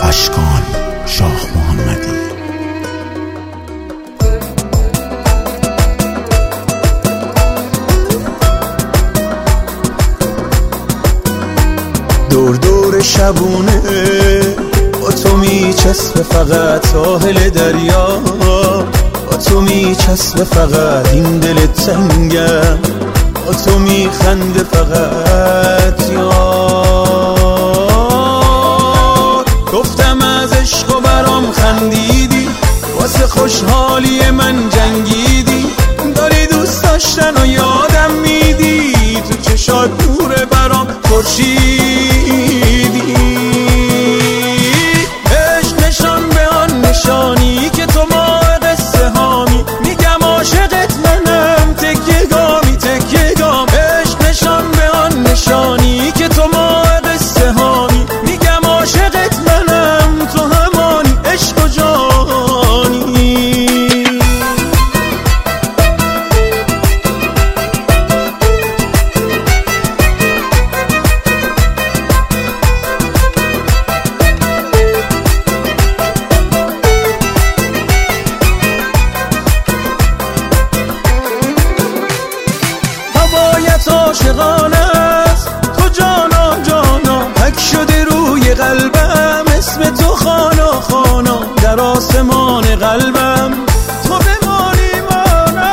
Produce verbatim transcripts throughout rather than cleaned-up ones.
اشکان شاه محمدی. دور دور شبونه با تو میچسبه فقط ساحل دریا، با تو میچسبه فقط این دل تنگم، با تو میخنده فقط یار. گفتم از عشق و برام خندیدی، واسه خوشحالی من جنگیدی، داری دوست داشتن و یادم میدی، تو چشات نور برام خورشیدی. عشق نشان به آن نشانی که تو ماه قصه هامی، میگم عاشقت منم تکیه گامی تکیه گام. عشق نشان به آن نشانی که تو ماه قصه هامی، میگم عاشقت منم تو همانی عشق و جانی. عاشقانه است تو جانا جانا، حک شده روی قلبم اسم تو خانا خانا، در آسمان قلبم تو بمانی مانا.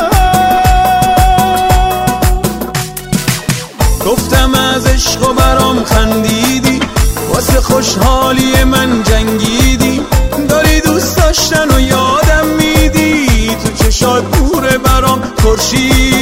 گفتم از عشق و برام خندیدی، واسه خوشحالی من جنگیدی، داری دوست داشتن و یادم میدی، تو چشات نور برام خورشید.